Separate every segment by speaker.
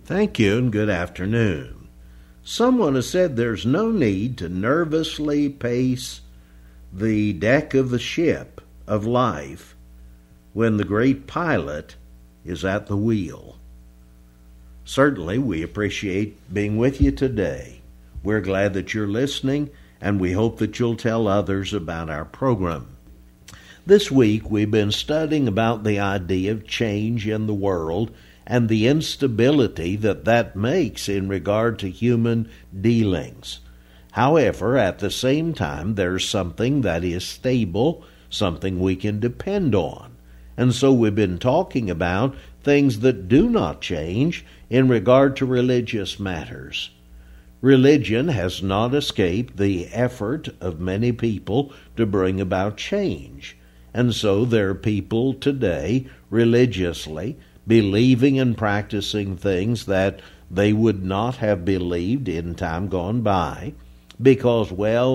Speaker 1: Thank you and good afternoon. Someone has said there's no need to nervously pace the deck of the ship of life when the great pilot is at the wheel. Certainly, we appreciate being with you today. We're glad that you're listening, and we hope that you'll tell others about our program. This week, we've been studying about the idea of change in the world and the instability that makes in regard to human dealings. However, at the same time, there's something that is stable, something we can depend on. And so we've been talking about things that do not change in regard to religious matters. Religion has not escaped the effort of many people to bring about change. And so there are people today, religiously, believing and practicing things that they would not have believed in time gone by because,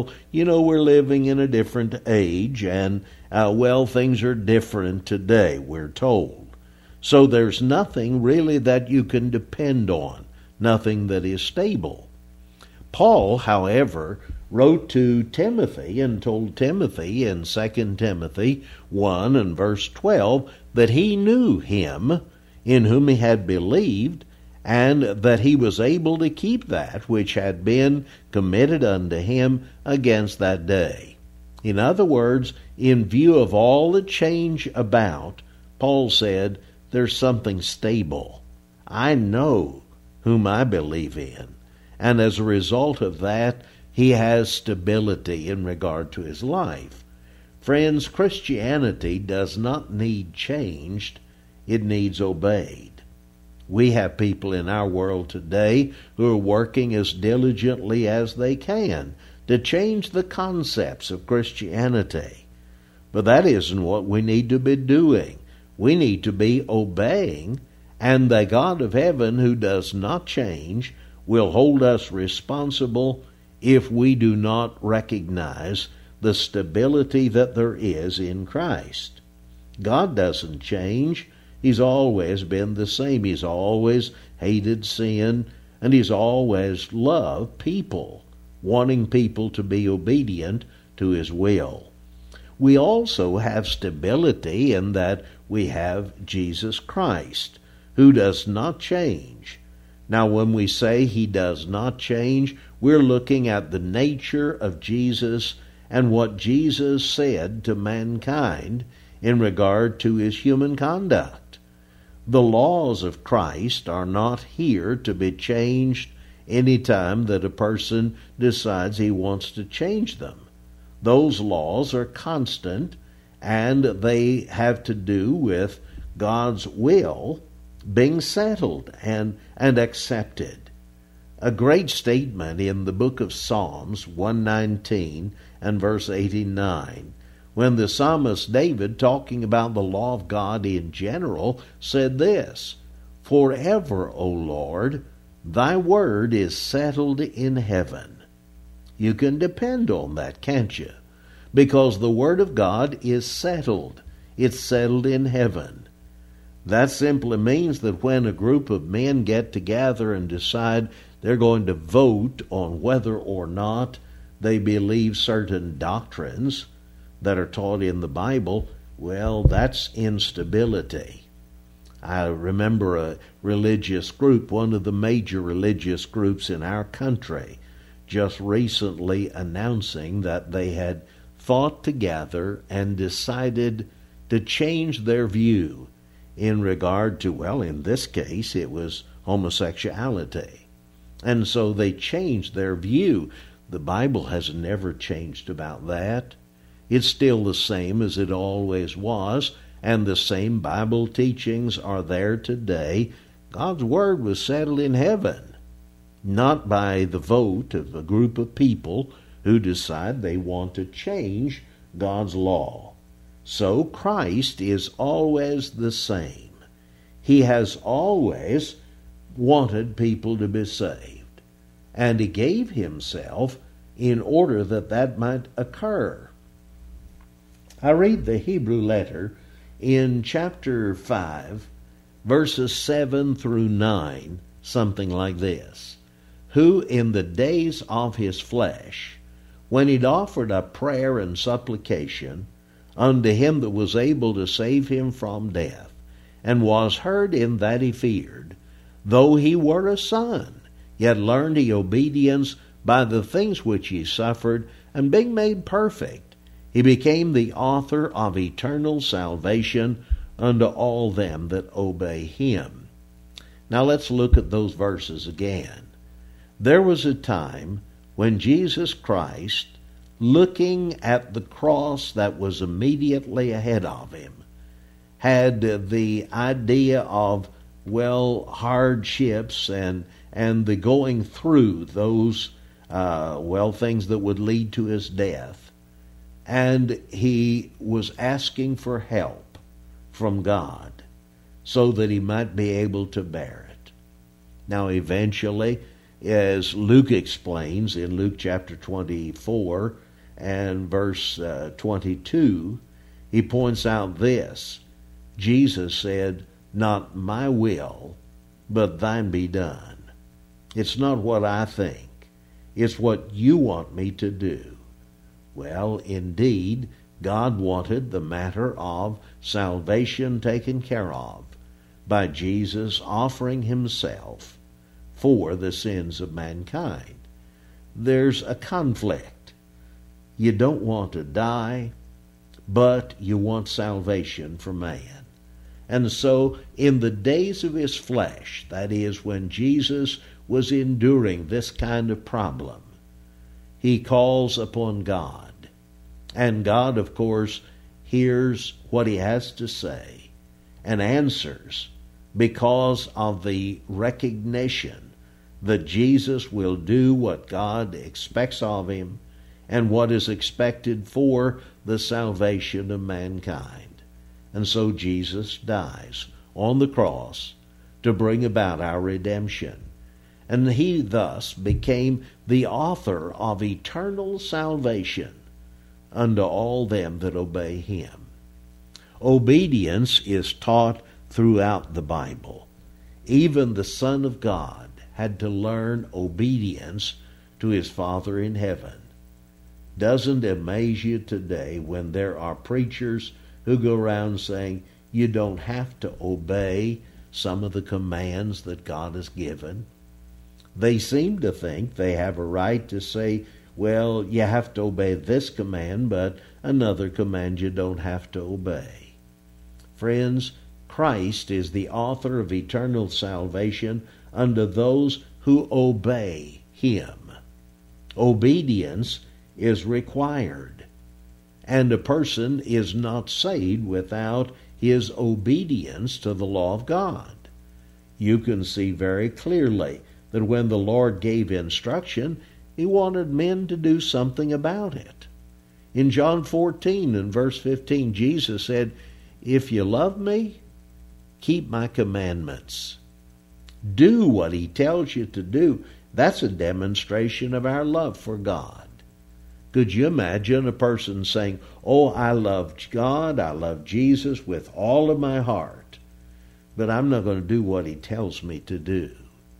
Speaker 1: we're living in a different age and, things are different today, we're told. So there's nothing really that you can depend on, nothing that is stable. Paul, however, wrote to Timothy and told Timothy in 2 Timothy 1 and verse 12 that he knew him in whom he had believed, and that he was able to keep that which had been committed unto him against that day. In other words, in view of all the change about, Paul said, there's something stable. I know whom I believe in. And as a result of that, he has stability in regard to his life. Friends, Christianity does not need changed. It needs obeyed. We have people in our world today who are working as diligently as they can to change the concepts of Christianity. But that isn't what we need to be doing. We need to be obeying, and the God of heaven, who does not change, will hold us responsible if we do not recognize the stability that there is in Christ. God doesn't change. He's always been the same. He's always hated sin, and he's always loved people, wanting people to be obedient to his will. We also have stability in that we have Jesus Christ, who does not change. Now, when we say he does not change, we're looking at the nature of Jesus and what Jesus said to mankind in regard to his human conduct. The laws of Christ are not here to be changed any time that a person decides he wants to change them. Those laws are constant, and they have to do with God's will being settled and accepted. A great statement in the book of Psalms 119 and verse 89, when the psalmist David, talking about the law of God in general, said this, "Forever, O Lord, thy word is settled in heaven." You can depend on that, can't you? Because the word of God is settled. It's settled in heaven. That simply means that when a group of men get together and decide they're going to vote on whether or not they believe certain doctrines that are taught in the Bible, that's instability. I remember a religious group, one of the major religious groups in our country, just recently announcing that they had thought together and decided to change their view in regard to, in this case, it was homosexuality. And so they changed their view. The Bible has never changed about that. It's still the same as it always was, and the same Bible teachings are there today. God's word was settled in heaven, not by the vote of a group of people who decide they want to change God's law. So Christ is always the same. He has always wanted people to be saved, and he gave himself in order that might occur. I read the Hebrew letter in chapter 5, verses 7 through 9, something like this: who in the days of his flesh, when he'd offered up prayer and supplication unto him that was able to save him from death, and was heard in that he feared, though he were a son, yet learned he obedience by the things which he suffered, and being made perfect, he became the author of eternal salvation unto all them that obey him. Now let's look at those verses again. There was a time when Jesus Christ, looking at the cross that was immediately ahead of him, had the idea of, hardships and the going through those, things that would lead to his death. And he was asking for help from God so that he might be able to bear it. Now eventually, as Luke explains in Luke chapter 24 and verse 22, he points out this: Jesus said, "Not my will, but thine be done." It's not what I think. It's what you want me to do. Well, indeed, God wanted the matter of salvation taken care of by Jesus offering himself for the sins of mankind. There's a conflict. You don't want to die, but you want salvation for man. And so, in the days of his flesh, that is, when Jesus was enduring this kind of problem, he calls upon God. And God, of course, hears what he has to say and answers because of the recognition that Jesus will do what God expects of him and what is expected for the salvation of mankind. And so Jesus dies on the cross to bring about our redemption. And he thus became the author of eternal salvation unto all them that obey him. Obedience is taught throughout the Bible. Even the Son of God had to learn obedience to his Father in heaven. Doesn't it amaze you today when there are preachers who go around saying you don't have to obey some of the commands that God has given? They seem to think they have a right to say, you have to obey this command, but another command you don't have to obey. Friends, Christ is the author of eternal salvation unto those who obey him. Obedience is required, and a person is not saved without his obedience to the law of God. You can see very clearly that when the Lord gave instruction, he wanted men to do something about it. In John 14 and verse 15, Jesus said, "If you love me, keep my commandments." Do what he tells you to do. That's a demonstration of our love for God. Could you imagine a person saying, I love God, I love Jesus with all of my heart, but I'm not going to do what he tells me to do.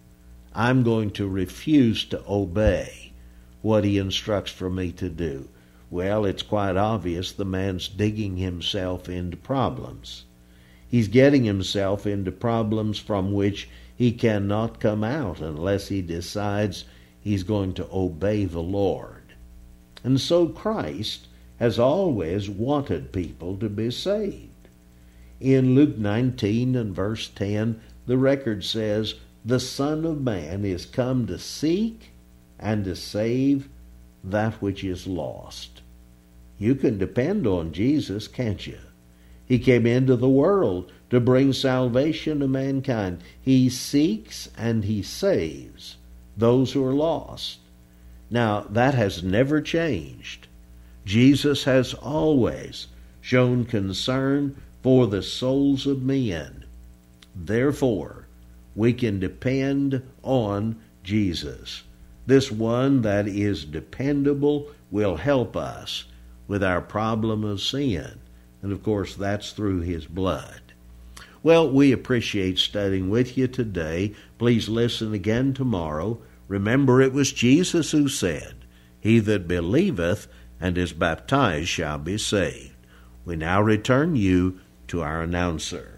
Speaker 1: I'm going to refuse to obey what he instructs for me to do. Well, it's quite obvious the man's digging himself into problems. He's getting himself into problems from which he cannot come out unless he decides he's going to obey the Lord. And so Christ has always wanted people to be saved. In Luke 19 and verse 10, the record says, "The Son of Man is come to seek and to save that which is lost." You can depend on Jesus, can't you? He came into the world to bring salvation to mankind. He seeks and he saves those who are lost. Now, that has never changed. Jesus has always shown concern for the souls of men. Therefore, we can depend on Jesus. This one that is dependable will help us with our problem of sin. And of course, that's through his blood. Well, we appreciate studying with you today. Please listen again tomorrow. Remember, it was Jesus who said, "He that believeth and is baptized shall be saved." We now return you to our announcer.